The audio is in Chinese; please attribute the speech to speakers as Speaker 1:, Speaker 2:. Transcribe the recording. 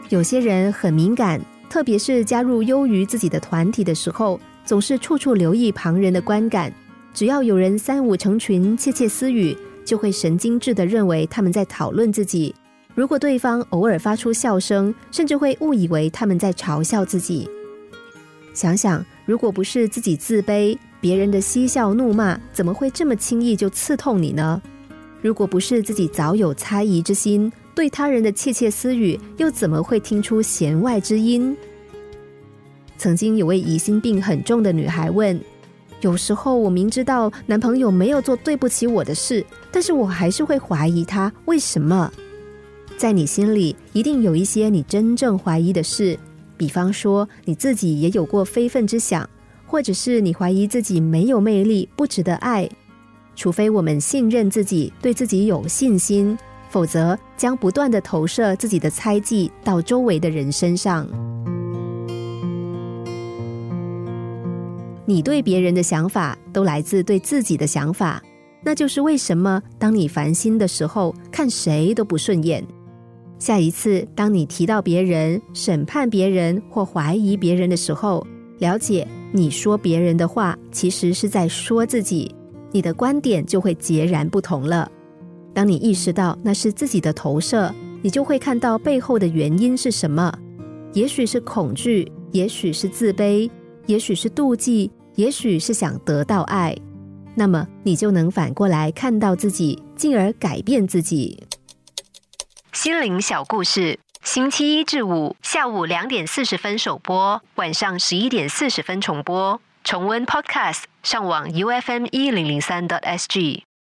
Speaker 1: 有些人很敏感，特别是加入优于自己的团体的时候，总是处处留意旁人的观感，只要有人三五成群窃窃私语，就会神经质地认为他们在讨论自己。如果对方偶尔发出笑声，甚至会误以为他们在嘲笑自己。想想，如果不是自己自卑，别人的嬉笑怒骂怎么会这么轻易就刺痛你呢？如果不是自己早有猜疑之心，对他人的窃窃私语又怎么会听出弦外之音？曾经有位疑心病很重的女孩问，有时候我明知道男朋友没有做对不起我的事，但是我还是会怀疑他，为什么？在你心里一定有一些你真正怀疑的事，比方说你自己也有过非分之想，或者是你怀疑自己没有魅力，不值得爱。除非我们信任自己，对自己有信心，否则将不断地投射自己的猜忌到周围的人身上。你对别人的想法都来自对自己的想法，那就是为什么当你烦心的时候，看谁都不顺眼。下一次当你提到别人、审判别人或怀疑别人的时候，了解你说别人的话其实是在说自己，你的观点就会截然不同了。当你意识到那是自己的投射，你就会看到背后的原因是什么。也许是恐惧，也许是自卑，也许是妒忌，也许是想得到爱。那么你就能反过来看到自己，进而改变自己。心灵小故事，星期一至五下午2点40分首播，晚上11点40分重播。重温 Podcast， 上网 UFM1003.SG。